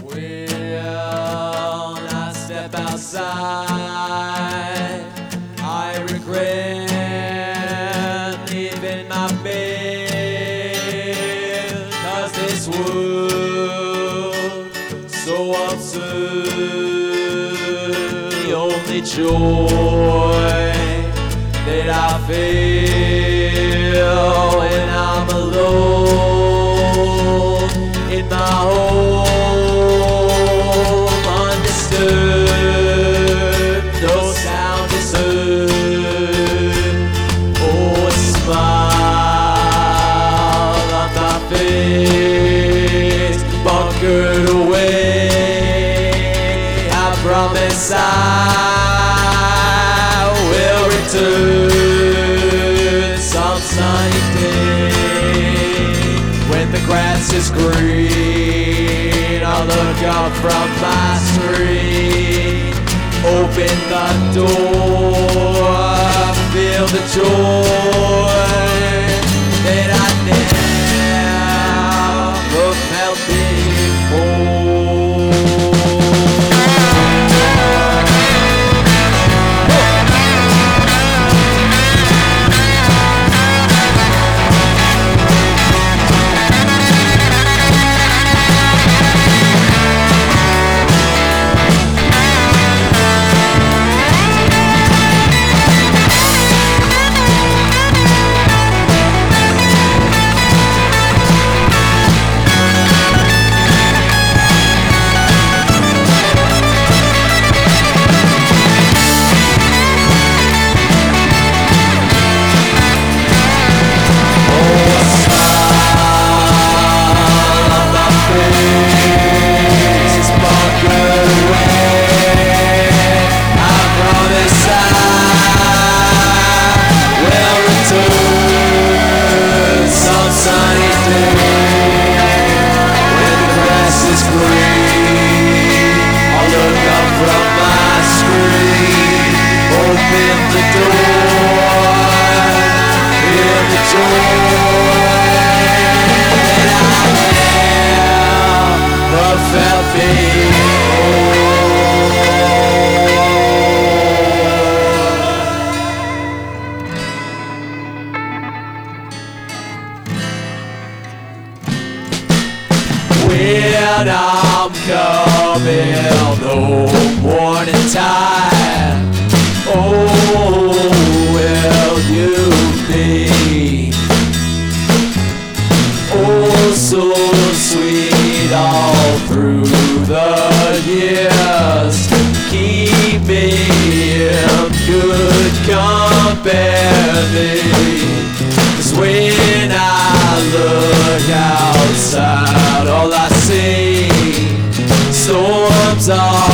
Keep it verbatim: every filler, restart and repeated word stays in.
Well, I step outside, I regret leaving my bed, 'cause this world so absurd. The only joy that I feel when I'm alone in my home, undisturbed, no sound is heard. Oh, a smile on my face, bunkered away. I promise I will return some sunny day when the grass is green. I'll look up from my screen, open the door, feel the joy that I never felt before. When I'm coming, no warning time. Oh, will you be? Oh, so sweet all through the years. Keep me in good company. 'Cause when I look outside, all I see storms are